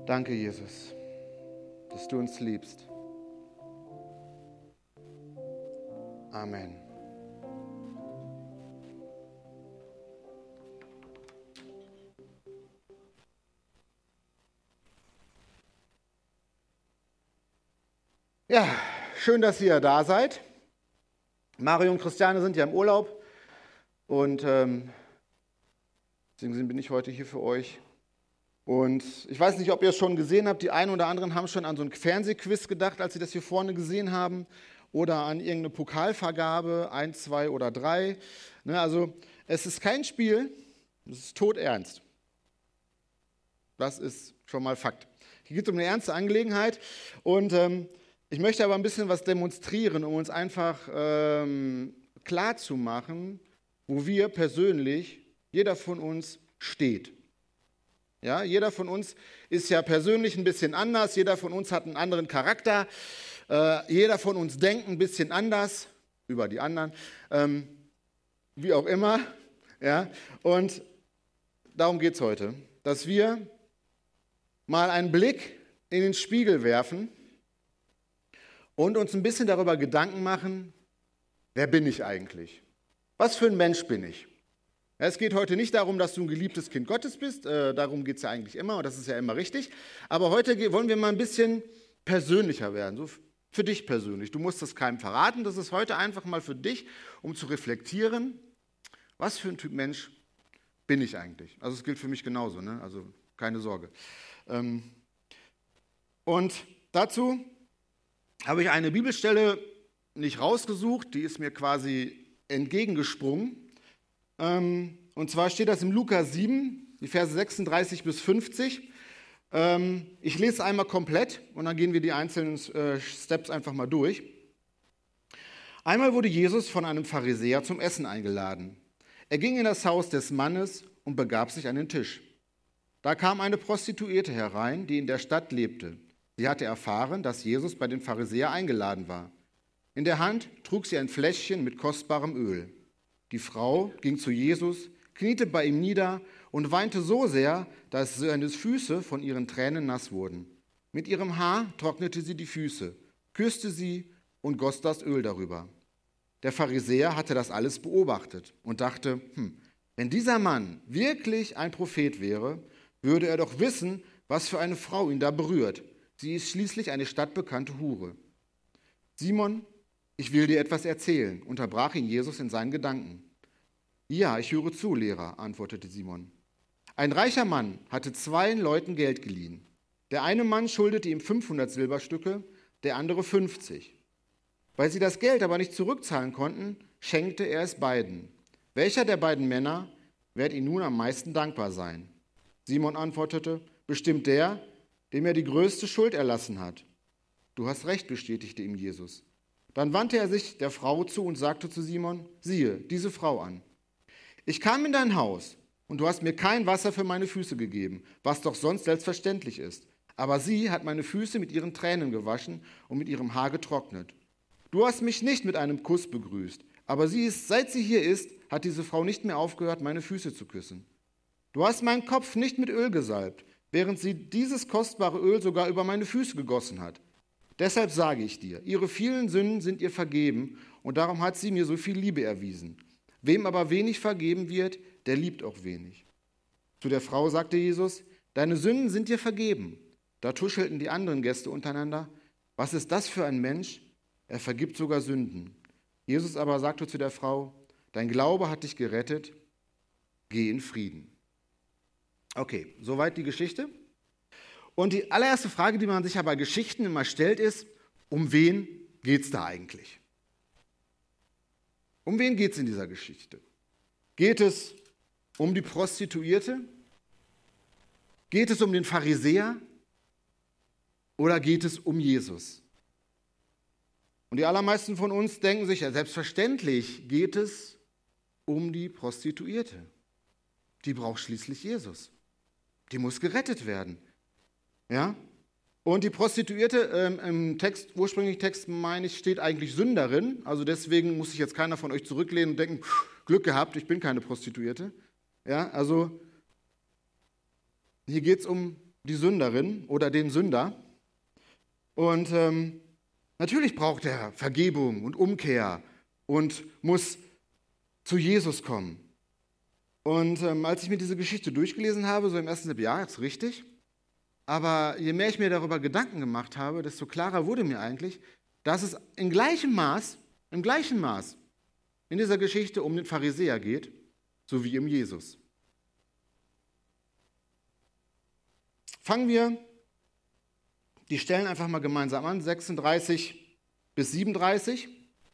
Danke, Jesus, dass du uns liebst. Amen. Ja, schön, dass ihr da seid. Mario und Christiane sind ja im Urlaub und deswegen bin ich heute hier für euch. Und ich weiß nicht, ob ihr es schon gesehen habt, die einen oder anderen haben schon an so ein Fernsehquiz gedacht, als sie das hier vorne gesehen haben, oder an irgendeine Pokalvergabe, 1, 2 oder 3. Also es ist kein Spiel, es ist todernst. Das ist schon mal Fakt. Hier geht es um eine ernste Angelegenheit und ich möchte aber ein bisschen was demonstrieren, um uns einfach klar zu machen, wo wir persönlich, jeder von uns steht. Ja, jeder von uns ist ja persönlich ein bisschen anders, jeder von uns hat einen anderen Charakter, jeder von uns denkt ein bisschen anders über die anderen, wie auch immer. Ja? Und darum geht es heute, dass wir mal einen Blick in den Spiegel werfen und uns ein bisschen darüber Gedanken machen, wer bin ich eigentlich? Was für ein Mensch bin ich? Es geht heute nicht darum, dass du ein geliebtes Kind Gottes bist, darum geht es ja eigentlich immer und das ist ja immer richtig. Aber heute wollen wir mal ein bisschen persönlicher werden, so für dich persönlich. Du musst das keinem verraten, das ist heute einfach mal für dich, um zu reflektieren, was für ein Typ Mensch bin ich eigentlich? Also es gilt für mich genauso, ne? Also keine Sorge. Und dazu habe ich eine Bibelstelle nicht rausgesucht, die ist mir quasi entgegengesprungen. Und zwar steht das im Lukas 7, die Verse 36 bis 50. Ich lese es einmal komplett und dann gehen wir die einzelnen Steps einfach mal durch. Einmal wurde Jesus von einem Pharisäer zum Essen eingeladen. Er ging in das Haus des Mannes und begab sich an den Tisch. Da kam eine Prostituierte herein, die in der Stadt lebte. Sie hatte erfahren, dass Jesus bei dem Pharisäer eingeladen war. In der Hand trug sie ein Fläschchen mit kostbarem Öl. Die Frau ging zu Jesus, kniete bei ihm nieder und weinte so sehr, dass seine Füße von ihren Tränen nass wurden. Mit ihrem Haar trocknete sie die Füße, küsste sie und goss das Öl darüber. Der Pharisäer hatte das alles beobachtet und dachte, wenn dieser Mann wirklich ein Prophet wäre, würde er doch wissen, was für eine Frau ihn da berührt. Sie ist schließlich eine stadtbekannte Hure. Simon, ich will dir etwas erzählen, unterbrach ihn Jesus in seinen Gedanken. Ja, ich höre zu, Lehrer, antwortete Simon. Ein reicher Mann hatte 2 Leuten Geld geliehen. Der eine Mann schuldete ihm 500 Silberstücke, der andere 50. Weil sie das Geld aber nicht zurückzahlen konnten, schenkte er es beiden. Welcher der beiden Männer wird ihm nun am meisten dankbar sein? Simon antwortete, bestimmt der, dem er die größte Schuld erlassen hat. Du hast recht, bestätigte ihm Jesus. Dann wandte er sich der Frau zu und sagte zu Simon, siehe, diese Frau an. Ich kam in dein Haus und du hast mir kein Wasser für meine Füße gegeben, was doch sonst selbstverständlich ist. Aber sie hat meine Füße mit ihren Tränen gewaschen und mit ihrem Haar getrocknet. Du hast mich nicht mit einem Kuss begrüßt, aber seit sie hier ist, hat diese Frau nicht mehr aufgehört, meine Füße zu küssen. Du hast meinen Kopf nicht mit Öl gesalbt, während sie dieses kostbare Öl sogar über meine Füße gegossen hat. Deshalb sage ich dir, ihre vielen Sünden sind ihr vergeben und darum hat sie mir so viel Liebe erwiesen. Wem aber wenig vergeben wird, der liebt auch wenig. Zu der Frau sagte Jesus, deine Sünden sind dir vergeben. Da tuschelten die anderen Gäste untereinander, was ist das für ein Mensch? Er vergibt sogar Sünden. Jesus aber sagte zu der Frau, dein Glaube hat dich gerettet, geh in Frieden. Okay, soweit die Geschichte. Und die allererste Frage, die man sich ja bei Geschichten immer stellt, ist, um wen geht es da eigentlich? Um wen geht es in dieser Geschichte? Geht es um die Prostituierte? Geht es um den Pharisäer? Oder geht es um Jesus? Und die allermeisten von uns denken sich, ja, selbstverständlich geht es um die Prostituierte. Die braucht schließlich Jesus. Die muss gerettet werden. Ja? Und die Prostituierte, im ursprünglichen Text meine ich, steht eigentlich Sünderin. Also deswegen muss sich jetzt keiner von euch zurücklehnen und denken, Glück gehabt, ich bin keine Prostituierte. Ja, also hier geht es um die Sünderin oder den Sünder. Und natürlich braucht er Vergebung und Umkehr und muss zu Jesus kommen. Und als ich mir diese Geschichte durchgelesen habe, so im ersten Jahr, ist richtig, aber je mehr ich mir darüber Gedanken gemacht habe, desto klarer wurde mir eigentlich, dass es im gleichen Maß in dieser Geschichte um den Pharisäer geht, so wie um Jesus. Fangen wir die Stellen einfach mal gemeinsam an, 36 bis 37.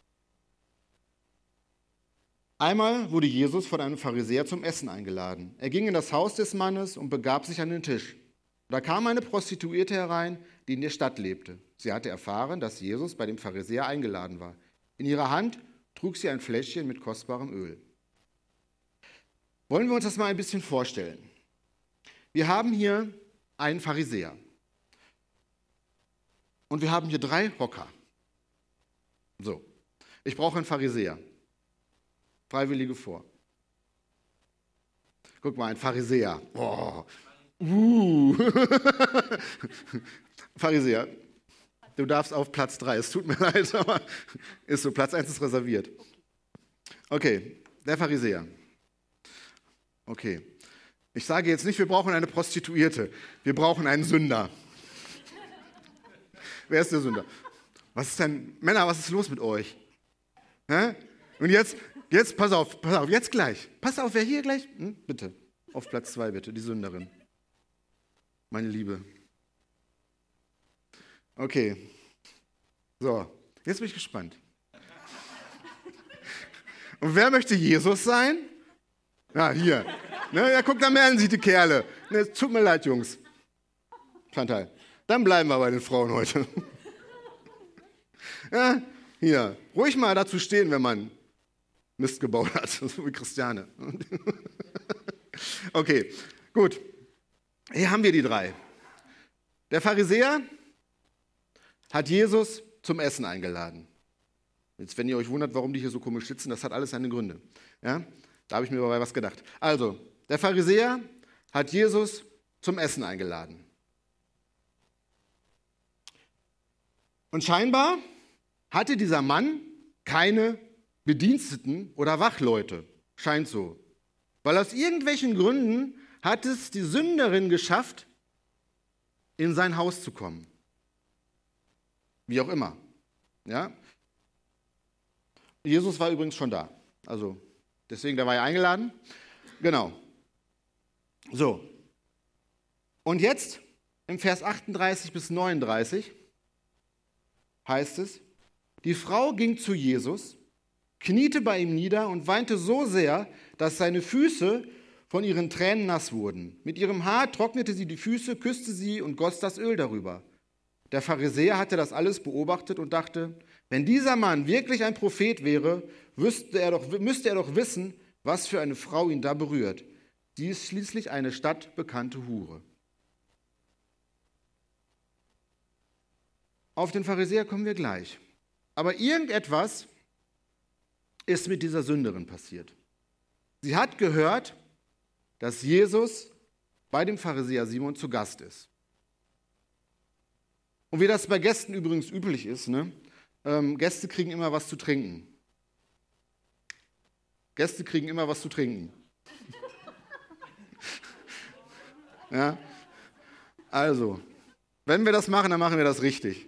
Einmal wurde Jesus von einem Pharisäer zum Essen eingeladen. Er ging in das Haus des Mannes und begab sich an den Tisch. Da kam eine Prostituierte herein, die in der Stadt lebte. Sie hatte erfahren, dass Jesus bei dem Pharisäer eingeladen war. In ihrer Hand trug sie ein Fläschchen mit kostbarem Öl. Wollen wir uns das mal ein bisschen vorstellen? Wir haben hier einen Pharisäer. Und wir haben hier 3 Hocker. So, ich brauche einen Pharisäer. Freiwillige vor. Guck mal, ein Pharisäer. Oh. Pharisäer, du darfst auf Platz 3. Es tut mir leid, aber ist so, Platz 1 ist reserviert. Okay, der Pharisäer. Okay, ich sage jetzt nicht, wir brauchen eine Prostituierte. Wir brauchen einen Sünder. Wer ist der Sünder? Was ist denn, Männer, was ist los mit euch? Hä? Und jetzt, pass auf, jetzt gleich. Pass auf, wer hier gleich? Bitte, auf Platz 2 bitte, die Sünderin. Meine Liebe. Okay, so, jetzt bin ich gespannt. Und wer möchte Jesus sein? Ja, hier. Ne, ja, guck, da melden sich die Kerle. Ne, tut mir leid, Jungs. Chantal. Dann bleiben wir bei den Frauen heute. Ja, hier. Ruhig mal dazu stehen, wenn man Mist gebaut hat, so wie Christiane. Okay, gut. Hier haben wir die 3. Der Pharisäer hat Jesus zum Essen eingeladen. Jetzt, wenn ihr euch wundert, warum die hier so komisch sitzen, das hat alles seine Gründe. Ja? Da habe ich mir dabei was gedacht. Also, der Pharisäer hat Jesus zum Essen eingeladen. Und scheinbar hatte dieser Mann keine Bediensteten oder Wachleute. Scheint so. Weil aus irgendwelchen Gründen hat es die Sünderin geschafft, in sein Haus zu kommen. Wie auch immer. Ja? Jesus war übrigens schon da. Also, deswegen, der war ja eingeladen. Genau. So. Und jetzt, im Vers 38 bis 39, heißt es, die Frau ging zu Jesus, kniete bei ihm nieder und weinte so sehr, dass seine Füße von ihren Tränen nass wurden. Mit ihrem Haar trocknete sie die Füße, küsste sie und goss das Öl darüber. Der Pharisäer hatte das alles beobachtet und dachte, wenn dieser Mann wirklich ein Prophet wäre, müsste er doch wissen, was für eine Frau ihn da berührt. Sie ist schließlich eine stadtbekannte Hure. Auf den Pharisäer kommen wir gleich. Aber irgendetwas ist mit dieser Sünderin passiert. Sie hat gehört, dass Jesus bei dem Pharisäer Simon zu Gast ist. Und wie das bei Gästen übrigens üblich ist, ne? Gäste kriegen immer was zu trinken. Gäste kriegen immer was zu trinken. Ja? Also, wenn wir das machen, dann machen wir das richtig.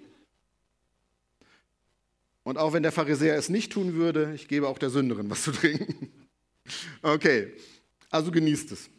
Und auch wenn der Pharisäer es nicht tun würde, ich gebe auch der Sünderin was zu trinken. Okay, also genießt es.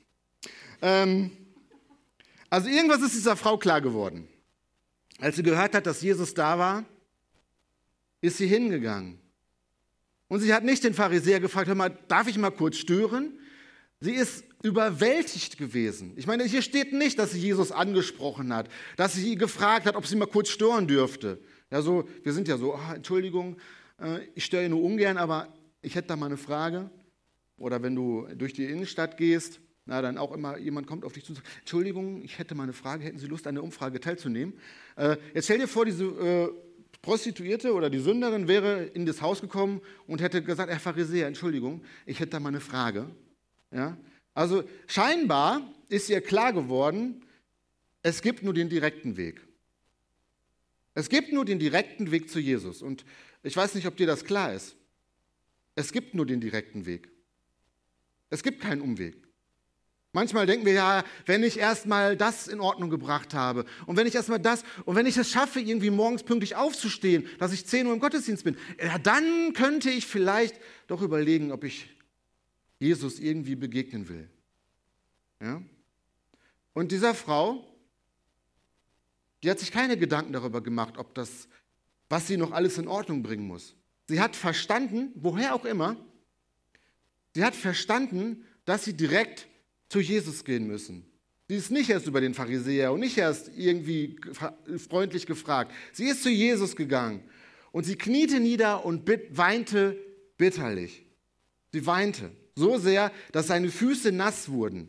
Also irgendwas ist dieser Frau klar geworden. Als sie gehört hat, dass Jesus da war, ist sie hingegangen. Und sie hat nicht den Pharisäer gefragt, hör mal, darf ich mal kurz stören? Sie ist überwältigt gewesen. Ich meine, hier steht nicht, dass sie Jesus angesprochen hat, dass sie gefragt hat, ob sie mal kurz stören dürfte. Ja, so, wir sind ja so, Entschuldigung, ich störe nur ungern, aber ich hätte da mal eine Frage. Oder wenn du durch die Innenstadt gehst, na, dann auch immer jemand kommt auf dich zu und sagt, Entschuldigung, ich hätte mal eine Frage, hätten Sie Lust, an der Umfrage teilzunehmen? Jetzt stell dir vor, diese Prostituierte oder die Sünderin wäre in das Haus gekommen und hätte gesagt, Herr Pharisäer, Entschuldigung, ich hätte da mal eine Frage. Ja? Also scheinbar ist ihr klar geworden, es gibt nur den direkten Weg. Es gibt nur den direkten Weg zu Jesus. Und ich weiß nicht, ob dir das klar ist. Es gibt nur den direkten Weg. Es gibt keinen Umweg. Manchmal denken wir ja, wenn ich erstmal das in Ordnung gebracht habe und wenn ich erstmal das und wenn ich es schaffe, irgendwie morgens pünktlich aufzustehen, dass ich 10 Uhr im Gottesdienst bin, ja, dann könnte ich vielleicht doch überlegen, ob ich Jesus irgendwie begegnen will. Ja? Und dieser Frau, die hat sich keine Gedanken darüber gemacht, ob das, was sie noch alles in Ordnung bringen muss. Sie hat verstanden, woher auch immer, sie hat verstanden, dass sie direkt zu Jesus gehen müssen. Sie ist nicht erst über den Pharisäer und nicht erst irgendwie freundlich gefragt. Sie ist zu Jesus gegangen und sie kniete nieder und weinte bitterlich. Sie weinte so sehr, dass seine Füße nass wurden.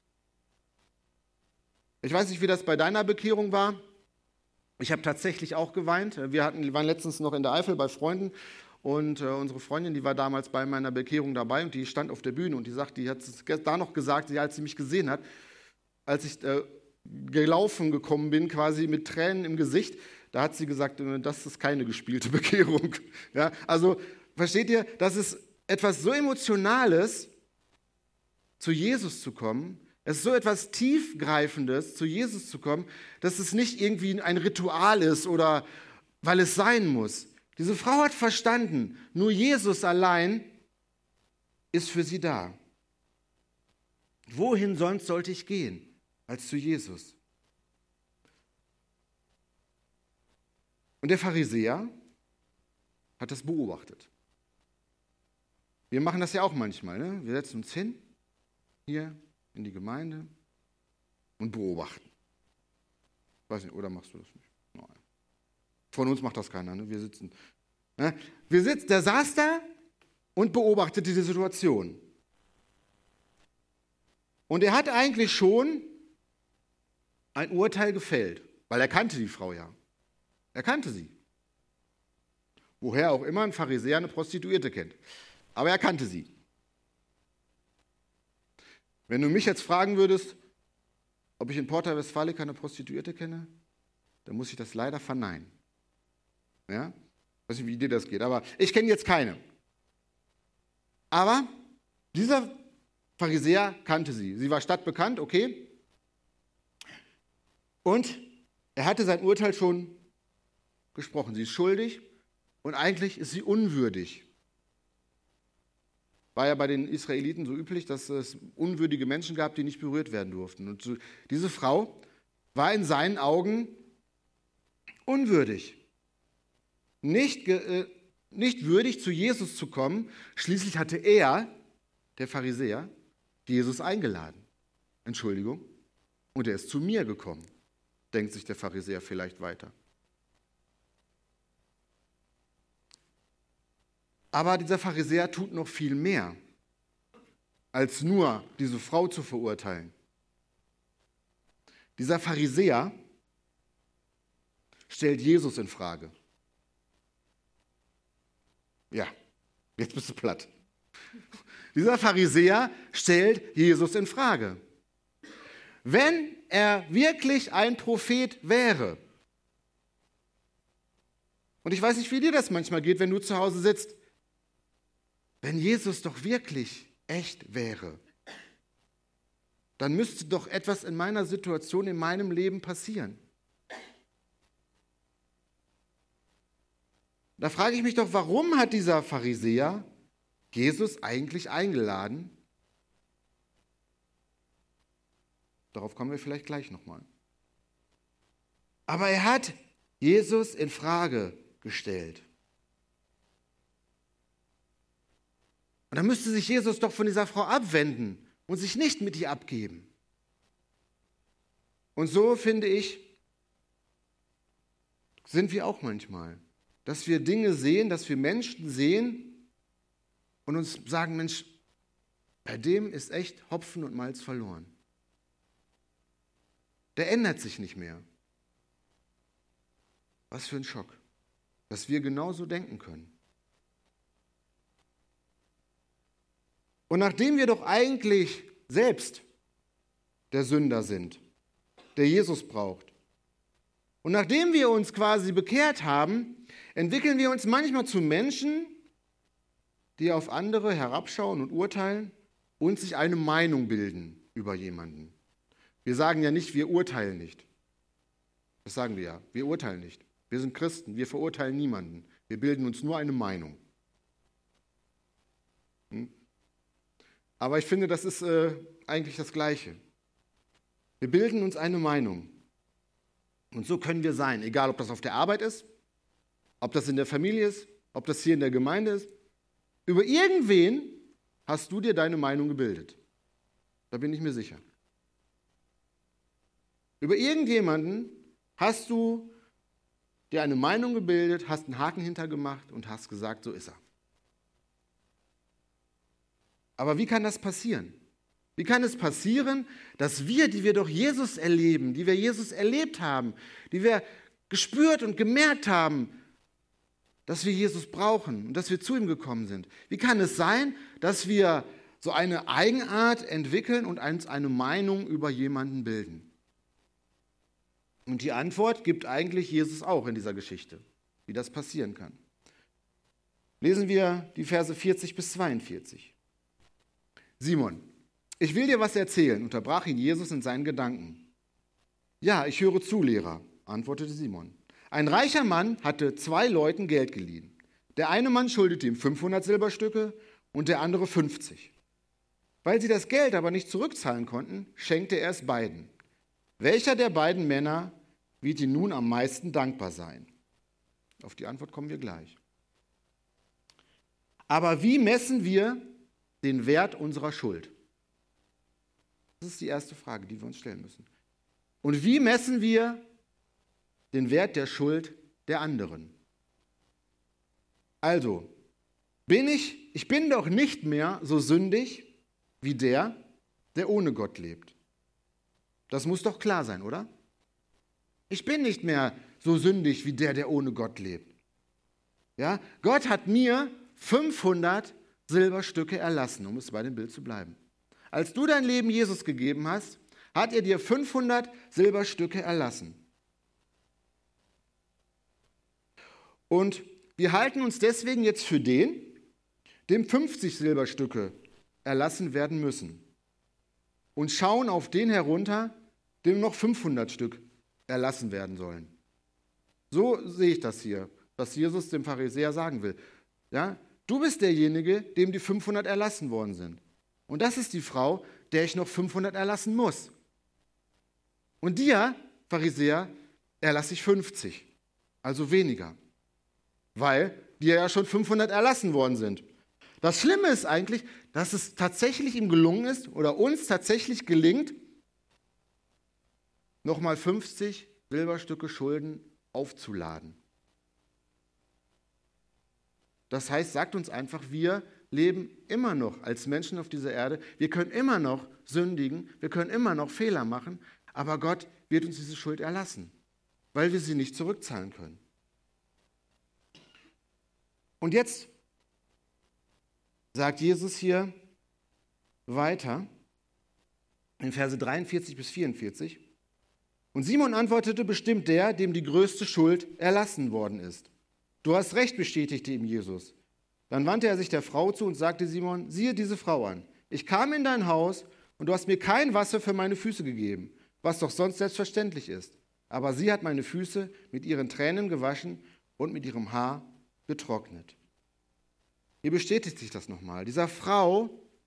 Ich weiß nicht, wie das bei deiner Bekehrung war. Ich habe tatsächlich auch geweint. Wir waren letztens noch in der Eifel bei Freunden und unsere Freundin, die war damals bei meiner Bekehrung dabei und die stand auf der Bühne und die hat es da noch gesagt, als sie mich gesehen hat, als ich gelaufen gekommen bin, quasi mit Tränen im Gesicht, da hat sie gesagt, das ist keine gespielte Bekehrung. Ja, also versteht ihr, das ist etwas so Emotionales, zu Jesus zu kommen. Es ist so etwas Tiefgreifendes, zu Jesus zu kommen, dass es nicht irgendwie ein Ritual ist oder weil es sein muss. Diese Frau hat verstanden, nur Jesus allein ist für sie da. Wohin sonst sollte ich gehen, als zu Jesus? Und der Pharisäer hat das beobachtet. Wir machen das ja auch manchmal. Ne? Wir setzen uns hin, hier in die Gemeinde und beobachten. Ich weiß nicht, oder machst du das nicht? Nein. Von uns macht das keiner. Ne? Der saß da und beobachtete die Situation. Und er hat eigentlich schon ein Urteil gefällt, weil er kannte die Frau ja. Er kannte sie. Woher auch immer ein Pharisäer eine Prostituierte kennt. Aber er kannte sie. Wenn du mich jetzt fragen würdest, ob ich in Porta Westfalica eine Prostituierte kenne, dann muss ich das leider verneinen. Ja? Ich weiß nicht, wie dir das geht, aber ich kenne jetzt keine. Aber dieser Pharisäer kannte sie. Sie war stadtbekannt, okay. Und er hatte sein Urteil schon gesprochen. Sie ist schuldig und eigentlich ist sie unwürdig. War ja bei den Israeliten so üblich, dass es unwürdige Menschen gab, die nicht berührt werden durften. Und so, diese Frau war in seinen Augen unwürdig. Nicht würdig, zu Jesus zu kommen. Schließlich hatte er, der Pharisäer, Jesus eingeladen. Entschuldigung. Und er ist zu mir gekommen, denkt sich der Pharisäer vielleicht weiter. Aber dieser Pharisäer tut noch viel mehr, als nur diese Frau zu verurteilen. Dieser Pharisäer stellt Jesus in Frage. Ja, jetzt bist du platt. Dieser Pharisäer stellt Jesus in Frage. Wenn er wirklich ein Prophet wäre, und ich weiß nicht, wie dir das manchmal geht, wenn du zu Hause sitzt, wenn Jesus doch wirklich echt wäre, dann müsste doch etwas in meiner Situation, in meinem Leben passieren. Da frage ich mich doch, warum hat dieser Pharisäer Jesus eigentlich eingeladen? Darauf kommen wir vielleicht gleich nochmal. Aber er hat Jesus in Frage gestellt. Und dann müsste sich Jesus doch von dieser Frau abwenden und sich nicht mit ihr abgeben. Und so, finde ich, sind wir auch manchmal. Dass wir Dinge sehen, dass wir Menschen sehen und uns sagen, Mensch, bei dem ist echt Hopfen und Malz verloren. Der ändert sich nicht mehr. Was für ein Schock, dass wir genauso denken können. Und nachdem wir doch eigentlich selbst der Sünder sind, der Jesus braucht. Und nachdem wir uns quasi bekehrt haben, entwickeln wir uns manchmal zu Menschen, die auf andere herabschauen und urteilen und sich eine Meinung bilden über jemanden. Wir sagen ja nicht, wir urteilen nicht. Das sagen wir ja, wir urteilen nicht. Wir sind Christen, wir verurteilen niemanden. Wir bilden uns nur eine Meinung. Aber ich finde, das ist eigentlich das Gleiche. Wir bilden uns eine Meinung. Und so können wir sein, egal ob das auf der Arbeit ist, ob das in der Familie ist, ob das hier in der Gemeinde ist. Über irgendwen hast du dir deine Meinung gebildet. Da bin ich mir sicher. Über irgendjemanden hast du dir eine Meinung gebildet, hast einen Haken hintergemacht und hast gesagt, so ist er. Aber wie kann das passieren? Wie kann es passieren, dass wir, die wir doch Jesus erleben, die wir Jesus erlebt haben, die wir gespürt und gemerkt haben, dass wir Jesus brauchen und dass wir zu ihm gekommen sind? Wie kann es sein, dass wir so eine Eigenart entwickeln und uns eine Meinung über jemanden bilden? Und die Antwort gibt eigentlich Jesus auch in dieser Geschichte, wie das passieren kann. Lesen wir die Verse 40 bis 42. Simon, ich will dir was erzählen, unterbrach ihn Jesus in seinen Gedanken. Ja, ich höre zu, Lehrer, antwortete Simon. Ein reicher Mann hatte 2 Leuten Geld geliehen. Der eine Mann schuldete ihm 500 Silberstücke und der andere 50. Weil sie das Geld aber nicht zurückzahlen konnten, schenkte er es beiden. Welcher der beiden Männer wird ihm nun am meisten dankbar sein? Auf die Antwort kommen wir gleich. Aber wie messen wir den Wert unserer Schuld? Das ist die erste Frage, die wir uns stellen müssen. Und wie messen wir den Wert der Schuld der anderen? Also, ich bin doch nicht mehr so sündig wie der ohne Gott lebt. Das muss doch klar sein, oder? Ich bin nicht mehr so sündig wie der ohne Gott lebt. Ja? Gott hat mir 500 Silberstücke erlassen, um es bei dem Bild zu bleiben. Als du dein Leben Jesus gegeben hast, hat er dir 500 Silberstücke erlassen. Und wir halten uns deswegen jetzt für den, dem 50 Silberstücke erlassen werden müssen. Und schauen auf den herunter, dem noch 500 Stück erlassen werden sollen. So sehe ich das hier, was Jesus dem Pharisäer sagen will. Ja? Du bist derjenige, dem die 500 erlassen worden sind. Und das ist die Frau, der ich noch 500 erlassen muss. Und dir, Pharisäer, erlasse ich 50, also weniger, weil dir ja schon 500 erlassen worden sind. Das Schlimme ist eigentlich, dass es tatsächlich ihm gelungen ist oder uns tatsächlich gelingt, nochmal 50 Silberstücke Schulden aufzuladen. Das heißt, sagt uns einfach, wir leben immer noch als Menschen auf dieser Erde. Wir können immer noch sündigen, wir können immer noch Fehler machen, aber Gott wird uns diese Schuld erlassen, weil wir sie nicht zurückzahlen können. Und jetzt sagt Jesus hier weiter in Verse 43 bis 44. Und Simon antwortete, bestimmt der, dem die größte Schuld erlassen worden ist. Du hast recht, bestätigte ihm Jesus. Dann wandte er sich der Frau zu und sagte Simon, siehe diese Frau an. Ich kam in dein Haus und du hast mir kein Wasser für meine Füße gegeben, was doch sonst selbstverständlich ist. Aber sie hat meine Füße mit ihren Tränen gewaschen und mit ihrem Haar getrocknet. Hier bestätigt sich das nochmal. Dieser Frau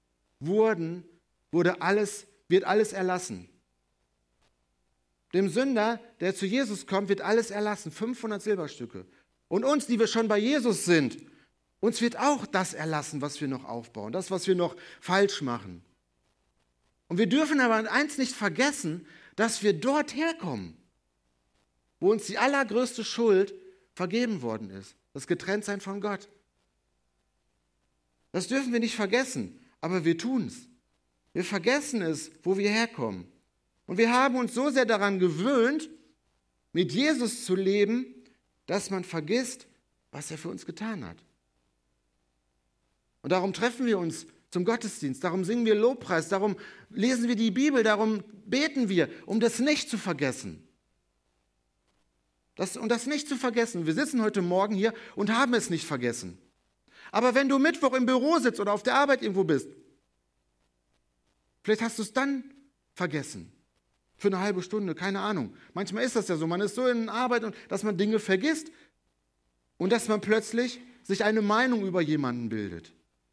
wird alles erlassen. Dem Sünder, der zu Jesus kommt, wird alles erlassen. 500 Silberstücke. Und uns, die wir schon bei Jesus sind, uns wird auch das erlassen, was wir noch aufbauen, das, was wir noch falsch machen. Und wir dürfen aber eins nicht vergessen, dass wir dort herkommen, wo uns die allergrößte Schuld vergeben worden ist, das Getrenntsein von Gott. Das dürfen wir nicht vergessen, aber wir tun es. Wir vergessen es, wo wir herkommen. Und wir haben uns so sehr daran gewöhnt, mit Jesus zu leben, dass man vergisst, was er für uns getan hat. Und darum treffen wir uns zum Gottesdienst, darum singen wir Lobpreis, darum lesen wir die Bibel, darum beten wir, um das nicht zu vergessen. Das nicht zu vergessen. Wir sitzen heute Morgen hier und haben es nicht vergessen. Aber wenn du Mittwoch im Büro sitzt oder auf der Arbeit irgendwo bist, vielleicht hast du es dann vergessen. Für eine halbe Stunde, keine Ahnung. Manchmal ist das ja so, man ist so in Arbeit, dass man Dinge vergisst und dass man plötzlich sich eine Meinung über jemanden bildet.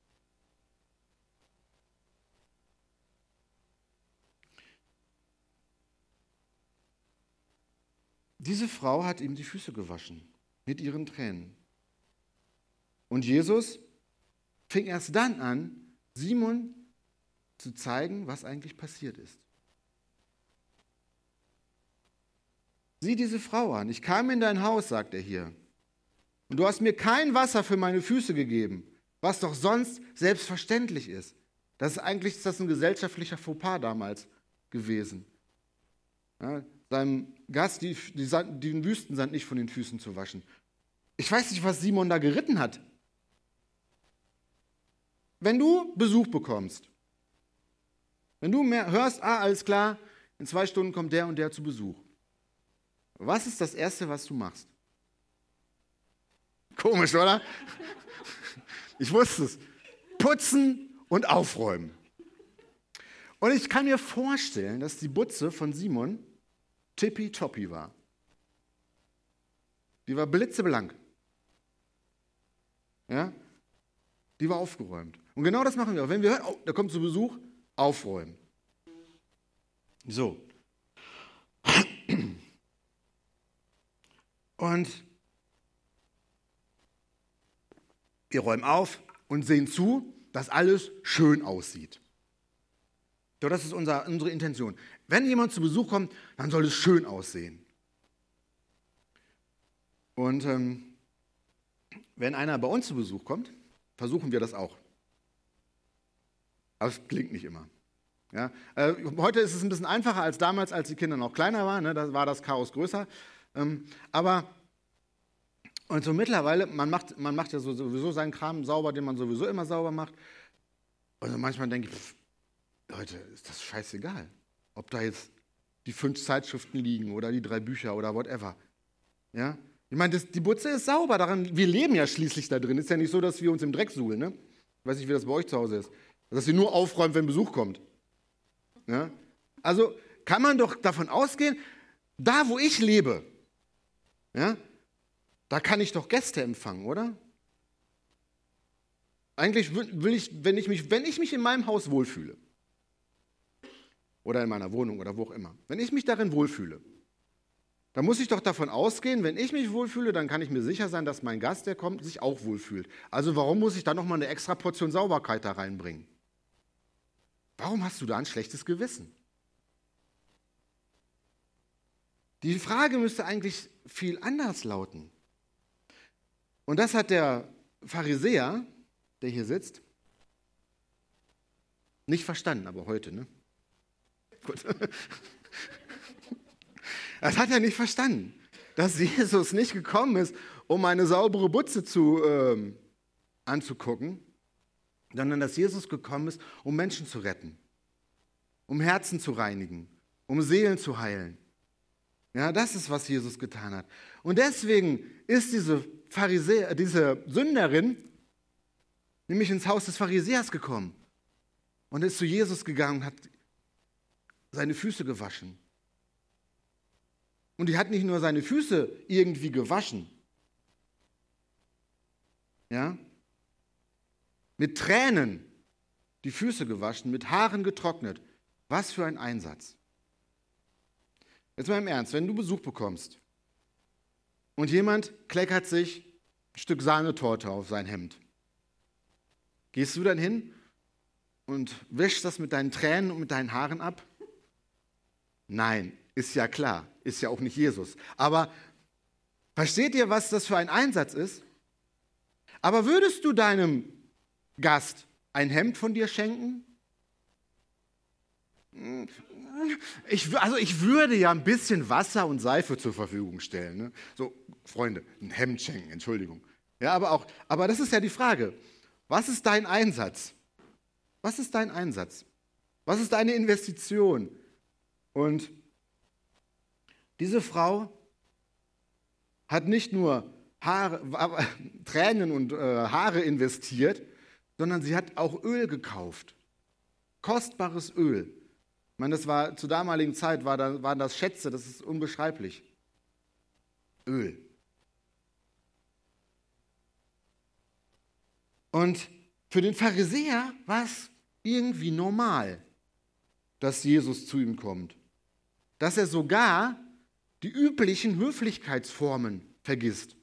Diese Frau hat ihm die Füße gewaschen mit ihren Tränen. Und Jesus fing erst dann an, Simon zu zeigen, was eigentlich passiert ist. Sieh diese Frau an. Ich kam in dein Haus, sagt er hier. Und du hast mir kein Wasser für meine Füße gegeben, was doch sonst selbstverständlich ist. Eigentlich ist das ein gesellschaftlicher Fauxpas damals gewesen. Ja, seinem Gast den Wüstensand nicht von den Füßen zu waschen. Ich weiß nicht, was Simon da geritten hat. Wenn du Besuch bekommst, wenn du hörst, alles klar, in 2 Stunden kommt der und der zu Besuch. Was ist das Erste, was du machst? Komisch, oder? Ich wusste es. Putzen und aufräumen. Und ich kann mir vorstellen, dass die Butze von Simon tippitoppi war. Die war blitzeblank. Ja? Die war aufgeräumt. Und genau das machen wir auch. Wenn wir hören, oh, da kommt zu Besuch, aufräumen. So. Und wir räumen auf und sehen zu, dass alles schön aussieht. So, das ist unsere Intention. Wenn jemand zu Besuch kommt, dann soll es schön aussehen. Und wenn einer bei uns zu Besuch kommt, versuchen wir das auch. Aber es klingt nicht immer. Ja? Heute ist es ein bisschen einfacher als damals, als die Kinder noch kleiner waren. Ne? Da war das Chaos größer. Und so mittlerweile, man macht ja sowieso seinen Kram sauber, den man sowieso immer sauber macht. Und manchmal denke ich, Leute, ist das scheißegal, ob da jetzt die 5 Zeitschriften liegen oder die 3 Bücher oder whatever. Ja? Ich meine, die Butze ist sauber, wir leben ja schließlich da drin. Ist ja nicht so, dass wir uns im Dreck suhlen. Ne? Ich weiß nicht, wie das bei euch zu Hause ist. Dass ihr nur aufräumt, wenn Besuch kommt. Ja? Also kann man doch davon ausgehen, da wo ich lebe, ja, da kann ich doch Gäste empfangen, oder? Eigentlich will ich, wenn ich mich in meinem Haus wohlfühle, oder in meiner Wohnung oder wo auch immer, wenn ich mich darin wohlfühle, dann muss ich doch davon ausgehen, wenn ich mich wohlfühle, dann kann ich mir sicher sein, dass mein Gast, der kommt, sich auch wohlfühlt. Also warum muss ich da nochmal eine extra Portion Sauberkeit da reinbringen? Warum hast du da ein schlechtes Gewissen? Die Frage müsste eigentlich viel anders lauten. Und das hat der Pharisäer, der hier sitzt, nicht verstanden, aber heute, ne? Gut. Das hat er nicht verstanden, dass Jesus nicht gekommen ist, um eine saubere Butze anzugucken, sondern dass Jesus gekommen ist, um Menschen zu retten, um Herzen zu reinigen, um Seelen zu heilen. Ja, das ist, was Jesus getan hat. Und deswegen ist diese Sünderin nämlich ins Haus des Pharisäers gekommen und ist zu Jesus gegangen und hat seine Füße gewaschen. Und die hat nicht nur seine Füße irgendwie gewaschen, ja, mit Tränen die Füße gewaschen, mit Haaren getrocknet. Was für ein Einsatz. Jetzt mal im Ernst, wenn du Besuch bekommst und jemand kleckert sich ein Stück Sahnetorte auf sein Hemd, gehst du dann hin und wäschst das mit deinen Tränen und mit deinen Haaren ab? Nein, ist ja klar, ist ja auch nicht Jesus. Aber versteht ihr, was das für ein Einsatz ist? Aber würdest du deinem Gast ein Hemd von dir schenken? Ich würde ja ein bisschen Wasser und Seife zur Verfügung stellen. Ne? So, Freunde, ein Hemd schenken, Entschuldigung. Ja, aber das ist ja die Frage. Was ist dein Einsatz? Was ist dein Einsatz? Was ist deine Investition? Und diese Frau hat nicht nur Tränen und Haare investiert, sondern sie hat auch Öl gekauft. Kostbares Öl. Ich meine, das war zur damaligen Zeit, waren das Schätze, das ist unbeschreiblich. Öl. Und für den Pharisäer war es irgendwie normal, dass Jesus zu ihm kommt. Dass er sogar die üblichen Höflichkeitsformen vergisst.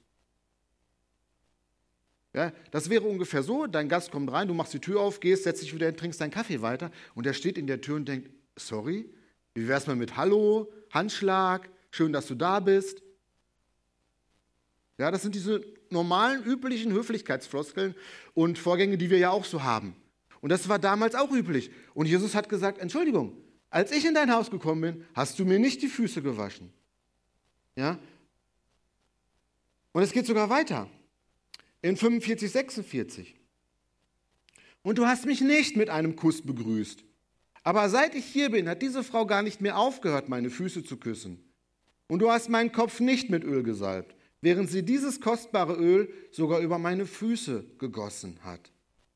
Ja, das wäre ungefähr so, dein Gast kommt rein, du machst die Tür auf, gehst, setzt dich wieder hin, trinkst deinen Kaffee weiter und er steht in der Tür und denkt, sorry, wie wär's mal mit Hallo, Handschlag, schön, dass du da bist. Ja, das sind diese normalen, üblichen Höflichkeitsfloskeln und Vorgänge, die wir ja auch so haben. Und das war damals auch üblich. Und Jesus hat gesagt, Entschuldigung, als ich in dein Haus gekommen bin, hast du mir nicht die Füße gewaschen. Ja? Und es geht sogar weiter. In 45, 46. Und du hast mich nicht mit einem Kuss begrüßt. Aber seit ich hier bin, hat diese Frau gar nicht mehr aufgehört, meine Füße zu küssen. Und du hast meinen Kopf nicht mit Öl gesalbt, während sie dieses kostbare Öl sogar über meine Füße gegossen hat.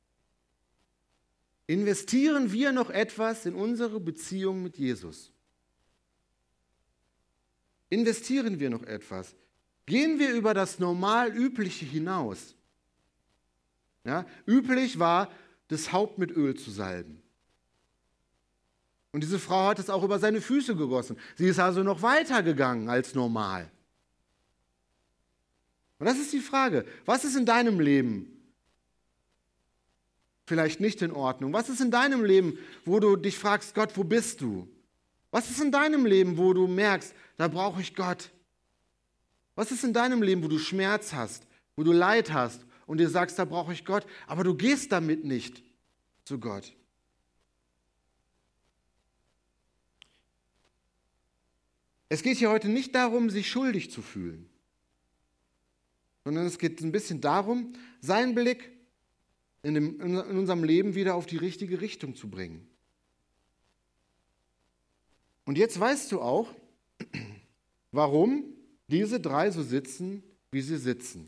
Investieren wir noch etwas in unsere Beziehung mit Jesus? Investieren wir noch etwas? Gehen wir über das normal Übliche hinaus? Ja, üblich war, das Haupt mit Öl zu salben. Und diese Frau hat es auch über seine Füße gegossen. Sie ist also noch weiter gegangen als normal. Und das ist die Frage, was ist in deinem Leben vielleicht nicht in Ordnung? Was ist in deinem Leben, wo du dich fragst, Gott, wo bist du? Was ist in deinem Leben, wo du merkst, da brauche ich Gott? Was ist in deinem Leben, wo du Schmerz hast, wo du Leid hast und dir sagst, da brauche ich Gott, aber du gehst damit nicht zu Gott? Es geht hier heute nicht darum, sich schuldig zu fühlen, sondern es geht ein bisschen darum, seinen Blick in unserem Leben wieder auf die richtige Richtung zu bringen. Und jetzt weißt du auch, warum diese drei so sitzen, wie sie sitzen.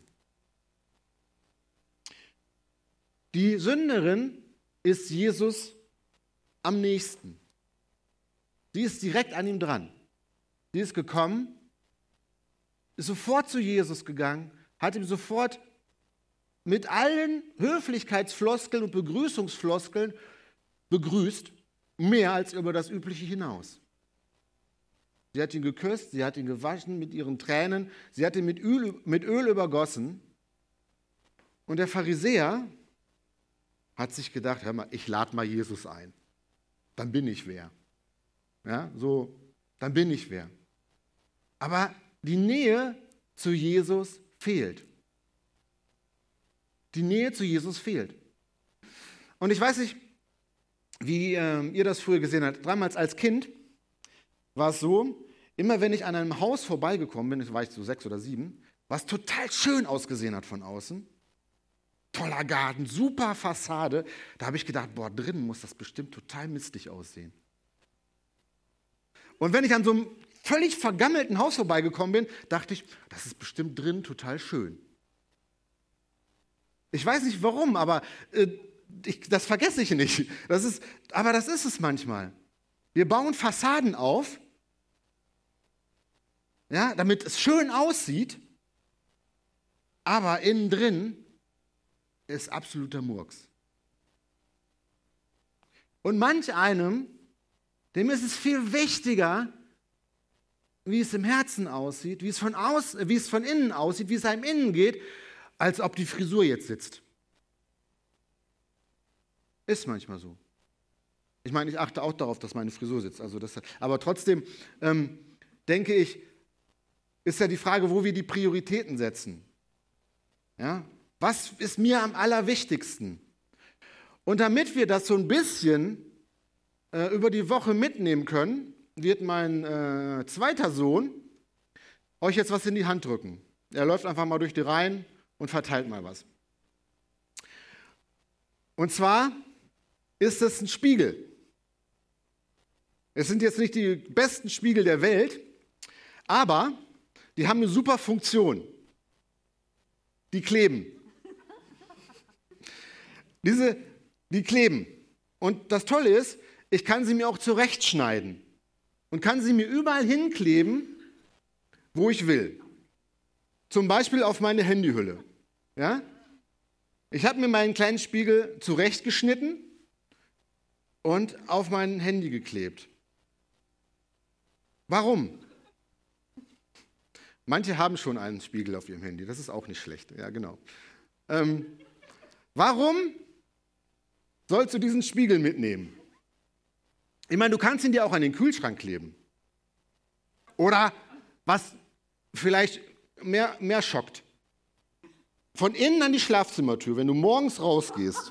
Die Sünderin ist Jesus am nächsten. Sie ist direkt an ihm dran. Sie ist gekommen, ist sofort zu Jesus gegangen, hat ihm sofort mit allen Höflichkeitsfloskeln und Begrüßungsfloskeln begrüßt, mehr als über das Übliche hinaus. Sie hat ihn geküsst, sie hat ihn gewaschen mit ihren Tränen, sie hat ihn mit Öl übergossen. Und der Pharisäer hat sich gedacht, hör mal, ich lade mal Jesus ein. Dann bin ich wer. Ja, so, dann bin ich wer. Aber die Nähe zu Jesus fehlt. Die Nähe zu Jesus fehlt. Und ich weiß nicht, wie ihr das früher gesehen habt. Damals als Kind war es so, immer wenn ich an einem Haus vorbeigekommen bin, das war ich so 6 oder 7, was total schön ausgesehen hat von außen, toller Garten, super Fassade, da habe ich gedacht, boah, drinnen muss das bestimmt total mistig aussehen. Und wenn ich an so einem völlig vergammelten Haus vorbeigekommen bin, dachte ich, das ist bestimmt drinnen total schön. Ich weiß nicht warum, aber das vergesse ich nicht. Aber das ist es manchmal. Wir bauen Fassaden auf, ja, damit es schön aussieht, aber innen drin ist absoluter Murks. Und manch einem, dem ist es viel wichtiger, wie es im Herzen aussieht, wie es von innen aussieht, wie es einem innen geht, als ob die Frisur jetzt sitzt. Ist manchmal so. Ich meine, ich achte auch darauf, dass meine Frisur sitzt. Aber trotzdem denke ich, ist ja die Frage, wo wir die Prioritäten setzen. Ja? Was ist mir am allerwichtigsten? Und damit wir das so ein bisschen über die Woche mitnehmen können, wird mein zweiter Sohn euch jetzt was in die Hand drücken. Er läuft einfach mal durch die Reihen, und verteilt mal was. Und zwar ist es ein Spiegel. Es sind jetzt nicht die besten Spiegel der Welt, aber die haben eine super Funktion. Die kleben. Die kleben. Und das Tolle ist, ich kann sie mir auch zurechtschneiden und kann sie mir überall hinkleben, wo ich will. Zum Beispiel auf meine Handyhülle. Ja? Ich habe mir meinen kleinen Spiegel zurechtgeschnitten und auf mein Handy geklebt. Warum? Manche haben schon einen Spiegel auf ihrem Handy, das ist auch nicht schlecht. Ja, genau. Warum sollst du diesen Spiegel mitnehmen? Ich meine, du kannst ihn dir auch an den Kühlschrank kleben. Oder was vielleicht mehr schockt. Von innen an die Schlafzimmertür, wenn du morgens rausgehst.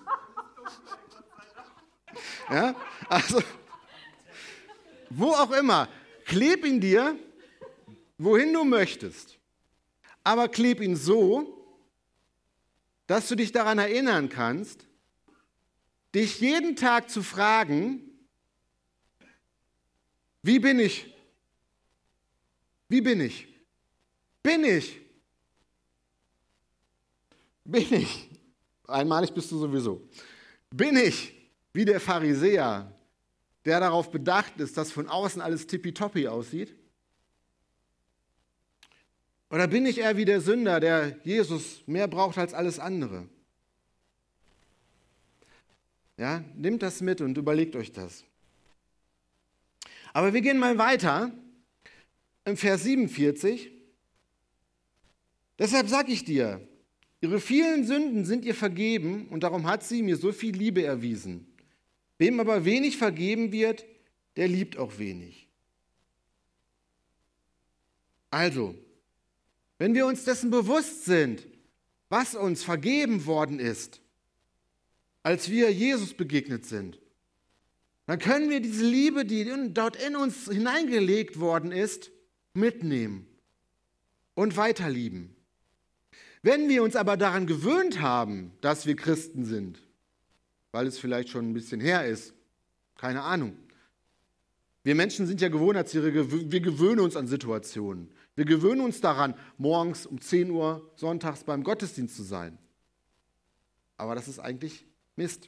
Ja, also, wo auch immer, kleb ihn dir, wohin du möchtest. Aber kleb ihn so, dass du dich daran erinnern kannst, dich jeden Tag zu fragen, wie bin ich? Wie bin ich? Bin ich? Bin ich? Einmalig bist du sowieso. Bin ich wie der Pharisäer, der darauf bedacht ist, dass von außen alles tippitoppi aussieht? Oder bin ich eher wie der Sünder, der Jesus mehr braucht als alles andere? Ja, nehmt das mit und überlegt euch das. Aber wir gehen mal weiter im Vers 47. Deshalb sage ich dir, ihre vielen Sünden sind ihr vergeben und darum hat sie mir so viel Liebe erwiesen. Wem aber wenig vergeben wird, der liebt auch wenig. Also, wenn wir uns dessen bewusst sind, was uns vergeben worden ist, als wir Jesus begegnet sind, dann können wir diese Liebe, die dort in uns hineingelegt worden ist, mitnehmen und weiterlieben. Wenn wir uns aber daran gewöhnt haben, dass wir Christen sind, weil es vielleicht schon ein bisschen her ist, keine Ahnung. Wir Menschen sind ja Gewohnheitstiere, wir gewöhnen uns an Situationen. Wir gewöhnen uns daran, morgens um 10 Uhr sonntags beim Gottesdienst zu sein. Aber das ist eigentlich Mist.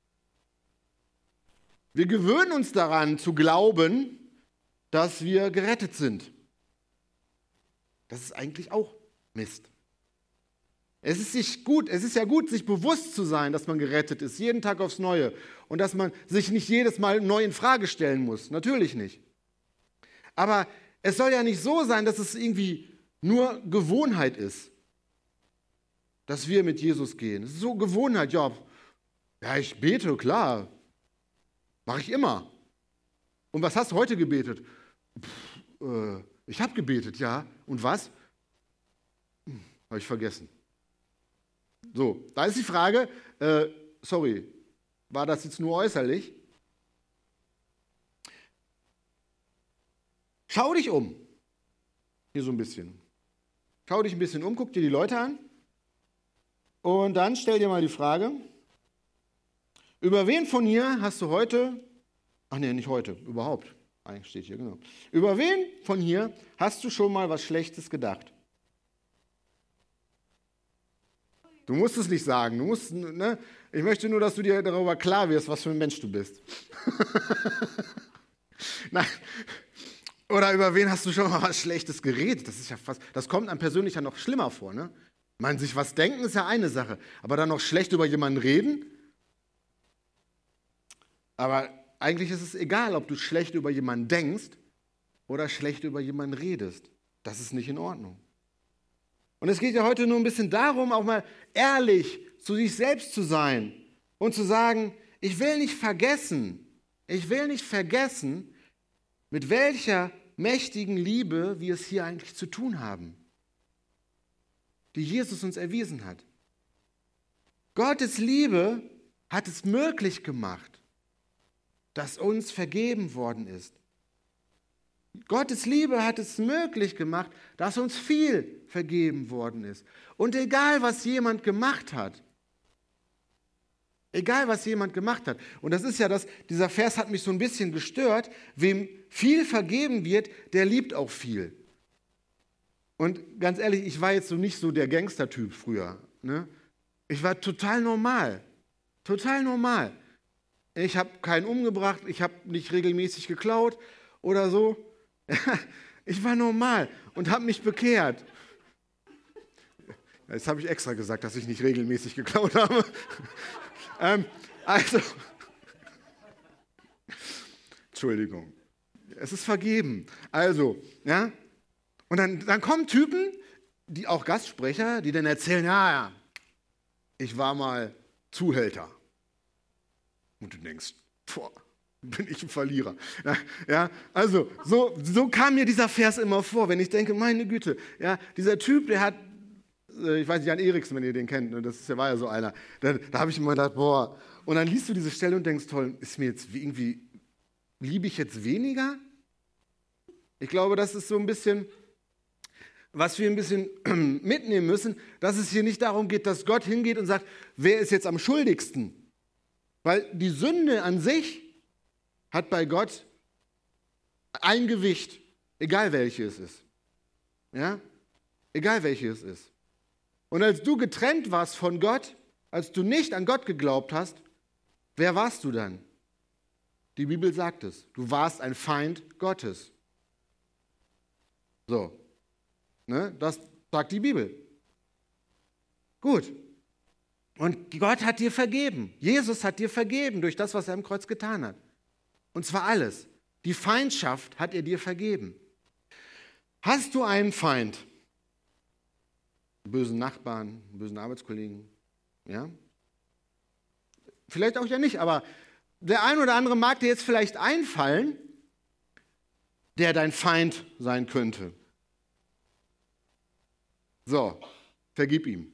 Wir gewöhnen uns daran zu glauben, dass wir gerettet sind. Das ist eigentlich auch Mist. Es ist ja gut, sich bewusst zu sein, dass man gerettet ist, jeden Tag aufs Neue. Und dass man sich nicht jedes Mal neu in Frage stellen muss. Natürlich nicht. Aber es soll ja nicht so sein, dass es irgendwie nur Gewohnheit ist, dass wir mit Jesus gehen. Es ist so Gewohnheit, ja, ich bete, klar. Mache ich immer. Und was hast du heute gebetet? Ich habe gebetet, ja. Und was? Habe ich vergessen. So, da ist die Frage, war das jetzt nur äußerlich? Schau dich um. Hier so ein bisschen. Schau dich ein bisschen um, guck dir die Leute an. Und dann stell dir mal die Frage, über wen von hier hast du heute, nicht heute, überhaupt, eigentlich steht hier, genau. Über wen von hier hast du schon mal was Schlechtes gedacht? Du musst es nicht sagen, ich möchte nur, dass du dir darüber klar wirst, was für ein Mensch du bist. Nein. Oder über wen hast du schon mal was Schlechtes geredet? Das kommt einem persönlich ja noch schlimmer vor, ne? Sich was denken ist ja eine Sache, aber dann noch schlecht über jemanden reden? Aber eigentlich ist es egal, ob du schlecht über jemanden denkst oder schlecht über jemanden redest. Das ist nicht in Ordnung. Und es geht ja heute nur ein bisschen darum, auch mal ehrlich zu sich selbst zu sein und zu sagen, ich will nicht vergessen, mit welcher mächtigen Liebe wir es hier eigentlich zu tun haben, die Jesus uns erwiesen hat. Gottes Liebe hat es möglich gemacht, dass uns vergeben worden ist. Gottes Liebe hat es möglich gemacht, dass uns viel vergeben worden ist. Und egal, was jemand gemacht hat, Egal, was jemand gemacht hat. Und das ist ja dieser Vers hat mich so ein bisschen gestört. Wem viel vergeben wird, der liebt auch viel. Und ganz ehrlich, ich war jetzt so nicht so der Gangstertyp früher. Ne? Ich war total normal. Total normal. Ich habe keinen umgebracht, ich habe nicht regelmäßig geklaut oder so. Ich war normal und habe mich bekehrt. Jetzt habe ich extra gesagt, dass ich nicht regelmäßig geklaut habe. Also, Entschuldigung, es ist vergeben. Also, ja, und dann kommen Typen, die auch Gastsprecher, die dann erzählen, ja, ich war mal Zuhälter. Und du denkst, boah, bin ich ein Verlierer. Ja, also, so kam mir dieser Vers immer vor, wenn ich denke, meine Güte, ja, dieser Typ, der hat, ich weiß nicht, Jan Eriksen, wenn ihr den kennt, war ja so einer, da habe ich immer gedacht, boah, und dann liest du diese Stelle und denkst, toll, ist mir jetzt irgendwie, liebe ich jetzt weniger? Ich glaube, das ist so ein bisschen, was wir ein bisschen mitnehmen müssen, dass es hier nicht darum geht, dass Gott hingeht und sagt, wer ist jetzt am schuldigsten? Weil die Sünde an sich hat bei Gott ein Gewicht, egal welche es ist. Ja? Egal welche es ist. Und als du getrennt warst von Gott, als du nicht an Gott geglaubt hast, wer warst du dann? Die Bibel sagt es. Du warst ein Feind Gottes. So. Ne? Das sagt die Bibel. Gut. Und Gott hat dir vergeben. Jesus hat dir vergeben durch das, was er am Kreuz getan hat. Und zwar alles. Die Feindschaft hat er dir vergeben. Hast du einen Feind? Einen bösen Nachbarn, einen bösen Arbeitskollegen? Ja? Vielleicht auch ja nicht, aber der ein oder andere mag dir jetzt vielleicht einfallen, der dein Feind sein könnte. So, vergib ihm.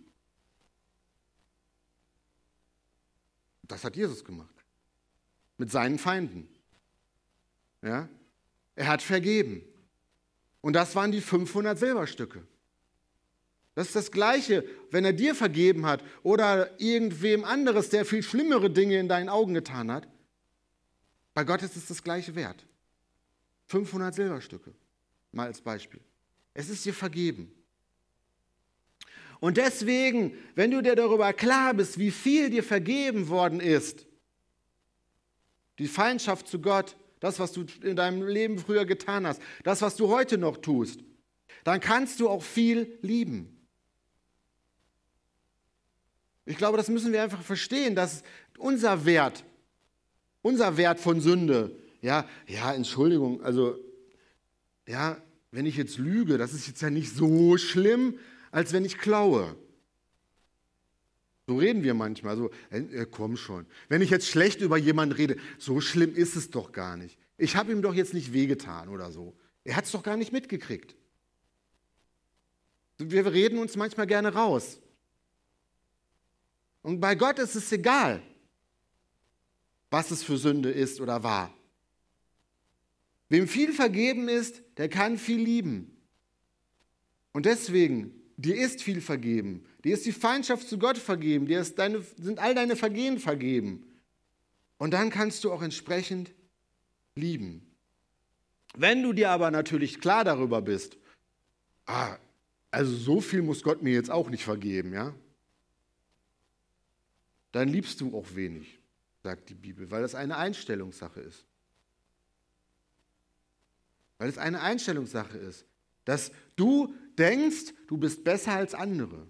Das hat Jesus gemacht. Mit seinen Feinden. Ja? Er hat vergeben. Und das waren die 500 Silberstücke. Das ist das Gleiche, wenn er dir vergeben hat oder irgendwem anderes, der viel schlimmere Dinge in deinen Augen getan hat. Bei Gott ist es das gleiche wert. 500 Silberstücke, mal als Beispiel. Es ist dir vergeben. Und deswegen, wenn du dir darüber klar bist, wie viel dir vergeben worden ist, die Feindschaft zu Gott, das, was du in deinem Leben früher getan hast, das, was du heute noch tust, dann kannst du auch viel lieben. Ich glaube, das müssen wir einfach verstehen, dass unser Wert von Sünde, ja, Entschuldigung, also, ja, wenn ich jetzt lüge, das ist jetzt ja nicht so schlimm, als wenn ich klaue. So reden wir manchmal, so, komm schon. Wenn ich jetzt schlecht über jemanden rede, so schlimm ist es doch gar nicht. Ich habe ihm doch jetzt nicht wehgetan oder so. Er hat es doch gar nicht mitgekriegt. Wir reden uns manchmal gerne raus. Und bei Gott ist es egal, was es für Sünde ist oder war. Wem viel vergeben ist, der kann viel lieben. Und deswegen, dir ist viel vergeben. Dir ist die Feindschaft zu Gott vergeben. Dir sind all deine Vergehen vergeben. Und dann kannst du auch entsprechend lieben. Wenn du dir aber natürlich klar darüber bist, also so viel muss Gott mir jetzt auch nicht vergeben, ja? Dann liebst du auch wenig, sagt die Bibel, weil das eine Einstellungssache ist. Weil es eine Einstellungssache ist, dass du denkst, du bist besser als andere.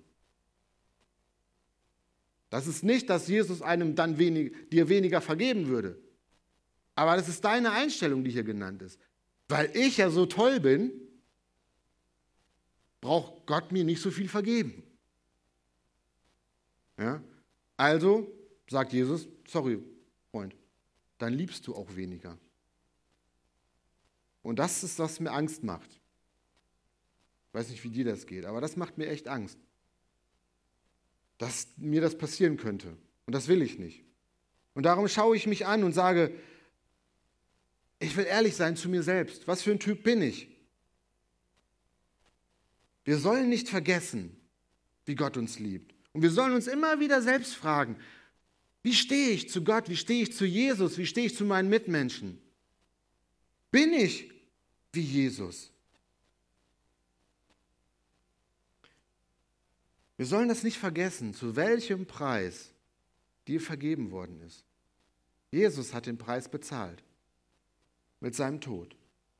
Das ist nicht, dass Jesus einem dann dir weniger vergeben würde. Aber das ist deine Einstellung, die hier genannt ist. Weil ich ja so toll bin, braucht Gott mir nicht so viel vergeben. Ja? Also sagt Jesus, sorry, Freund, dann liebst du auch weniger. Und das ist, was mir Angst macht. Ich weiß nicht, wie dir das geht, aber das macht mir echt Angst. Dass mir das passieren könnte. Und das will ich nicht. Und darum schaue ich mich an und sage, ich will ehrlich sein zu mir selbst. Was für ein Typ bin ich? Wir sollen nicht vergessen, wie Gott uns liebt. Und wir sollen uns immer wieder selbst fragen, Wie stehe ich zu Gott? Wie stehe ich zu Jesus? Wie stehe ich zu meinen Mitmenschen? Bin ich wie Jesus? Wir sollen das nicht vergessen, zu welchem Preis dir vergeben worden ist. Jesus hat den Preis bezahlt mit seinem Tod.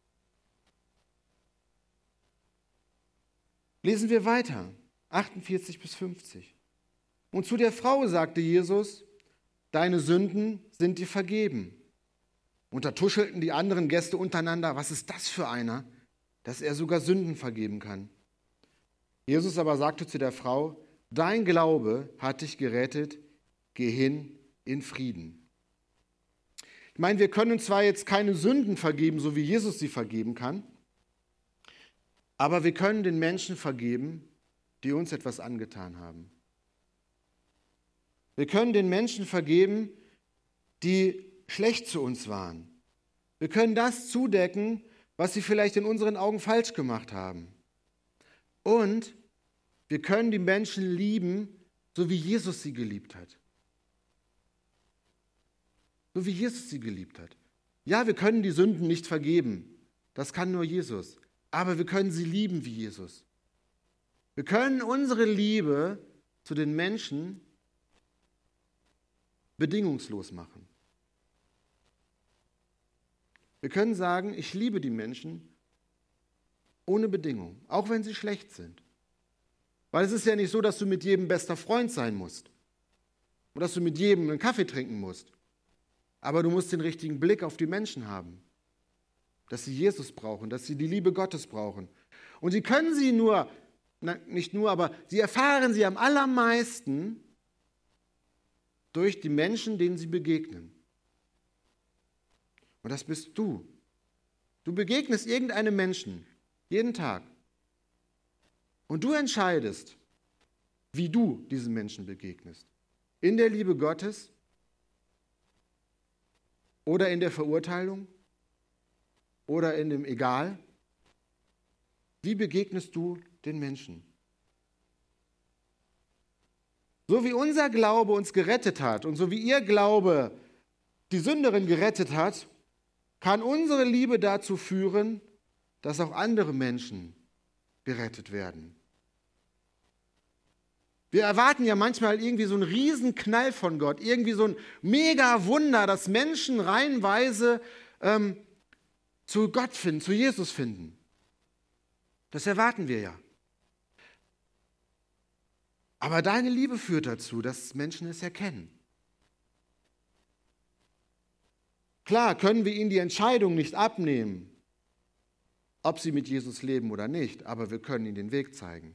Lesen wir weiter, 48 bis 50. Und zu der Frau sagte Jesus, deine Sünden sind dir vergeben. Und da tuschelten die anderen Gäste untereinander, was ist das für einer, dass er sogar Sünden vergeben kann. Jesus aber sagte zu der Frau, dein Glaube hat dich gerettet, geh hin in Frieden. Ich meine, wir können zwar jetzt keine Sünden vergeben, so wie Jesus sie vergeben kann, aber wir können den Menschen vergeben, die uns etwas angetan haben. Wir können den Menschen vergeben, die schlecht zu uns waren. Wir können das zudecken, was sie vielleicht in unseren Augen falsch gemacht haben. Und wir können die Menschen lieben, so wie Jesus sie geliebt hat. So wie Jesus sie geliebt hat. Ja, wir können die Sünden nicht vergeben. Das kann nur Jesus. Aber wir können sie lieben wie Jesus. Wir können unsere Liebe zu den Menschen bedingungslos machen. Wir können sagen, ich liebe die Menschen ohne Bedingung, auch wenn sie schlecht sind. Weil es ist ja nicht so, dass du mit jedem bester Freund sein musst oder dass du mit jedem einen Kaffee trinken musst. Aber du musst den richtigen Blick auf die Menschen haben, dass sie Jesus brauchen, dass sie die Liebe Gottes brauchen. Und sie können sie nur, nicht nur, aber sie erfahren sie am allermeisten durch die Menschen, denen sie begegnen. Und das bist du. Du begegnest irgendeinem Menschen, jeden Tag. Und du entscheidest, wie du diesen Menschen begegnest. In der Liebe Gottes oder in der Verurteilung oder in dem Egal. Wie begegnest du den Menschen? So wie unser Glaube uns gerettet hat und so wie ihr Glaube die Sünderin gerettet hat, kann unsere Liebe dazu führen, dass auch andere Menschen gerettet werden. Wir erwarten ja manchmal irgendwie so einen Riesenknall von Gott, irgendwie so ein Mega-Wunder, dass Menschen reihenweise zu Gott finden, zu Jesus finden. Das erwarten wir ja. Aber deine Liebe führt dazu, dass Menschen es erkennen. Klar können wir ihnen die Entscheidung nicht abnehmen, ob sie mit Jesus leben oder nicht, aber wir können ihnen den Weg zeigen.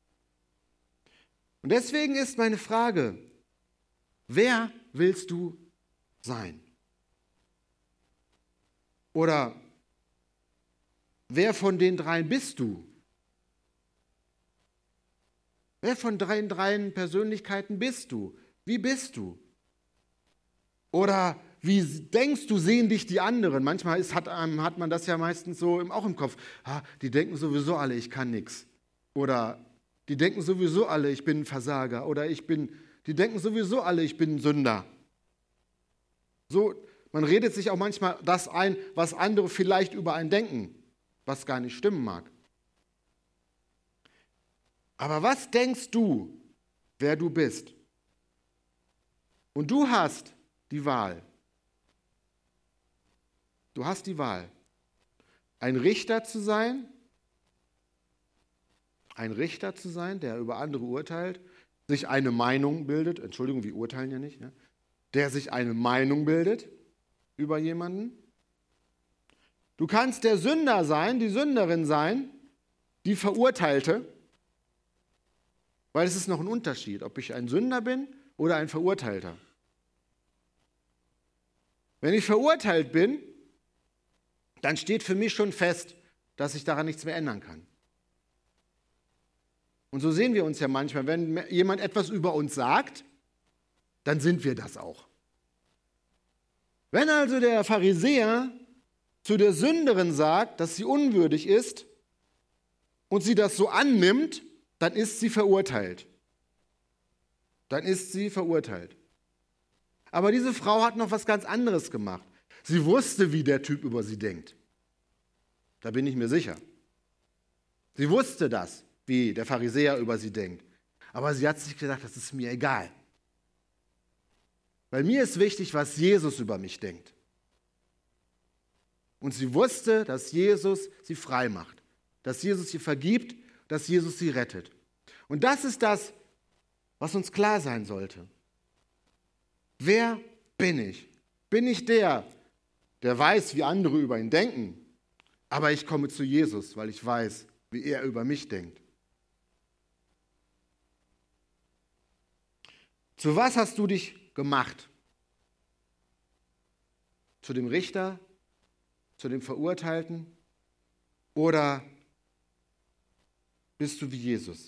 Und deswegen ist meine Frage, wer willst du sein? Oder wer von den dreien bist du? Wer von den dreien Persönlichkeiten bist du? Wie bist du? Oder wie denkst du, sehen dich die anderen? Manchmal hat man das ja meistens so auch im Kopf. Die denken sowieso alle, ich kann nichts. Oder die denken sowieso alle, ich bin ein Versager. Oder die denken sowieso alle, ich bin ein Sünder. So, man redet sich auch manchmal das ein, was andere vielleicht über einen denken, was gar nicht stimmen mag. Aber was denkst du, wer du bist? Und du hast die Wahl. Du hast die Wahl, ein Richter zu sein, der über andere urteilt, sich eine Meinung bildet, Entschuldigung, wir urteilen ja nicht, der sich eine Meinung bildet über jemanden. Du kannst der Sünder sein, die Sünderin sein, die Verurteilte, weil es ist noch ein Unterschied, ob ich ein Sünder bin oder ein Verurteilter. Wenn ich verurteilt bin, dann steht für mich schon fest, dass ich daran nichts mehr ändern kann. Und so sehen wir uns ja manchmal, wenn jemand etwas über uns sagt, dann sind wir das auch. Wenn also der Pharisäer zu der Sünderin sagt, dass sie unwürdig ist und sie das so annimmt, dann ist sie verurteilt. Dann ist sie verurteilt. Aber diese Frau hat noch was ganz anderes gemacht. Sie wusste, wie der Typ über sie denkt. Da bin ich mir sicher. Sie wusste das, wie der Pharisäer über sie denkt. Aber sie hat sich gedacht, das ist mir egal. Weil mir ist wichtig, was Jesus über mich denkt. Und sie wusste, dass Jesus sie frei macht, dass Jesus sie vergibt, dass Jesus sie rettet. Und das ist das, was uns klar sein sollte. Wer bin ich? Bin ich der weiß, wie andere über ihn denken, aber ich komme zu Jesus, weil ich weiß, wie er über mich denkt? Zu was hast du dich gemacht? Zu dem Richter? Zu dem Verurteilten? Oder bist du wie Jesus?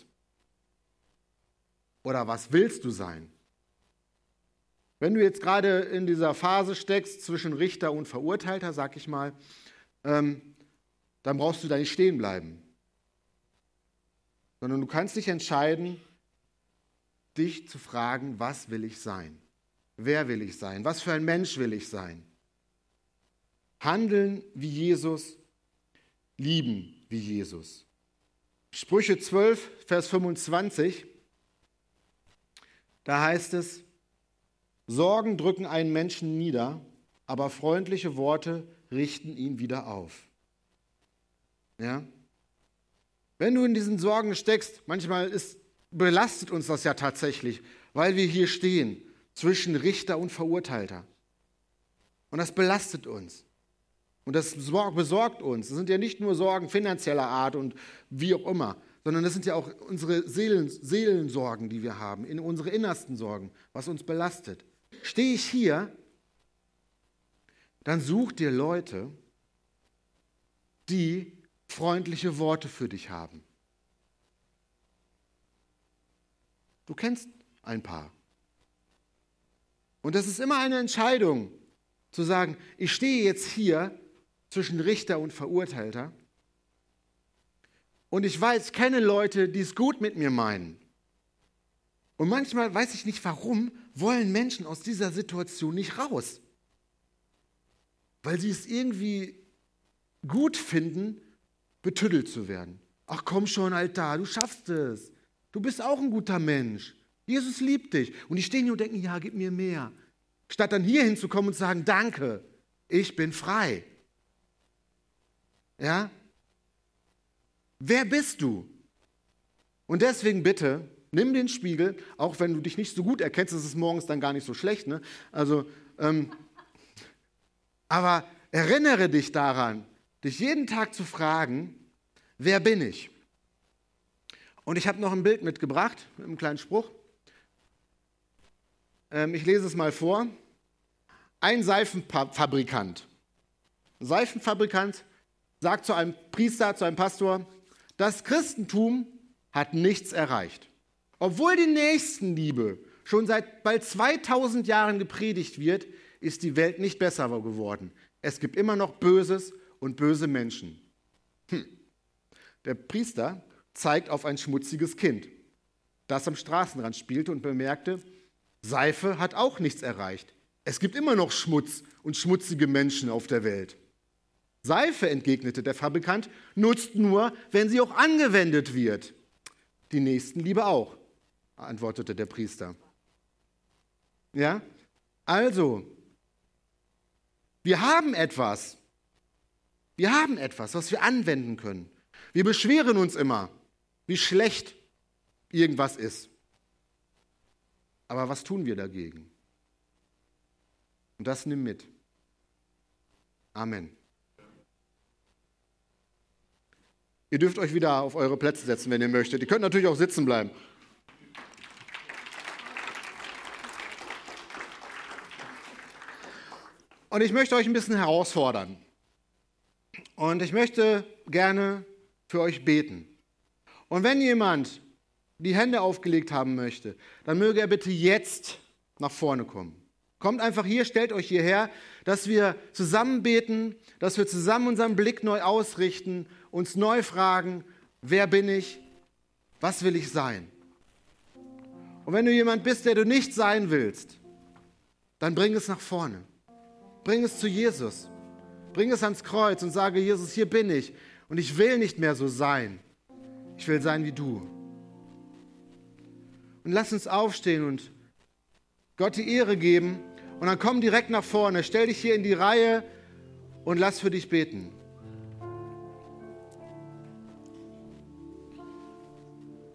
Oder was willst du sein? Wenn du jetzt gerade in dieser Phase steckst zwischen Richter und Verurteilter, sag ich mal, dann brauchst du da nicht stehen bleiben. Sondern du kannst dich entscheiden, dich zu fragen, was will ich sein? Wer will ich sein? Was für ein Mensch will ich sein? Handeln wie Jesus, lieben wie Jesus. Sprüche 12, Vers 25, da heißt es, Sorgen drücken einen Menschen nieder, aber freundliche Worte richten ihn wieder auf. Ja? Wenn du in diesen Sorgen steckst, manchmal belastet uns das ja tatsächlich, weil wir hier stehen zwischen Richter und Verurteilter. Und das belastet uns. Und das besorgt uns. Das sind ja nicht nur Sorgen finanzieller Art und wie auch immer, sondern das sind ja auch unsere Seelensorgen, die wir haben, unsere innersten Sorgen, was uns belastet. Stehe ich hier, dann such dir Leute, die freundliche Worte für dich haben. Du kennst ein paar. Und das ist immer eine Entscheidung, zu sagen, ich stehe jetzt hier zwischen Richter und Verurteilter und ich kenne Leute, die es gut mit mir meinen. Und manchmal, weiß ich nicht warum, wollen Menschen aus dieser Situation nicht raus. Weil sie es irgendwie gut finden, betüdelt zu werden. Ach komm schon, Alter, du schaffst es. Du bist auch ein guter Mensch. Jesus liebt dich. Und die stehen hier und denken, ja, gib mir mehr. Statt dann hier hinzukommen und zu sagen, danke, ich bin frei. Ja? Wer bist du? Und deswegen bitte, nimm den Spiegel, auch wenn du dich nicht so gut erkennst, das ist morgens dann gar nicht so schlecht, ne? Aber erinnere dich daran, dich jeden Tag zu fragen, wer bin ich? Und ich habe noch ein Bild mitgebracht, mit einem kleinen Spruch. Ich lese es mal vor. Ein Seifenfabrikant. Seifenfabrikant sagt zu einem Priester, zu einem Pastor, das Christentum hat nichts erreicht. Obwohl die Nächstenliebe schon seit bald 2000 Jahren gepredigt wird, ist die Welt nicht besser geworden. Es gibt immer noch Böses und böse Menschen. Der Priester zeigt auf ein schmutziges Kind, das am Straßenrand spielte und bemerkte, Seife hat auch nichts erreicht. Es gibt immer noch Schmutz und schmutzige Menschen auf der Welt. Seife, entgegnete der Fabrikant, nutzt nur, wenn sie auch angewendet wird. Die Nächstenliebe auch, antwortete der Priester. Ja, also, wir haben etwas, was wir anwenden können. Wir beschweren uns immer, wie schlecht irgendwas ist. Aber was tun wir dagegen? Und das nimm mit. Amen. Ihr dürft euch wieder auf eure Plätze setzen, wenn ihr möchtet. Ihr könnt natürlich auch sitzen bleiben. Und ich möchte euch ein bisschen herausfordern. Und ich möchte gerne für euch beten. Und wenn jemand die Hände aufgelegt haben möchte, dann möge er bitte jetzt nach vorne kommen. Kommt einfach hier, stellt euch hierher, dass wir zusammen beten, dass wir zusammen unseren Blick neu ausrichten, uns neu fragen, wer bin ich, was will ich sein? Und wenn du jemand bist, der du nicht sein willst, dann bring es nach vorne. Bring es zu Jesus. Bring es ans Kreuz und sage, Jesus, hier bin ich und ich will nicht mehr so sein. Ich will sein wie du. Und lass uns aufstehen und Gott die Ehre geben und dann komm direkt nach vorne. Stell dich hier in die Reihe und lass für dich beten.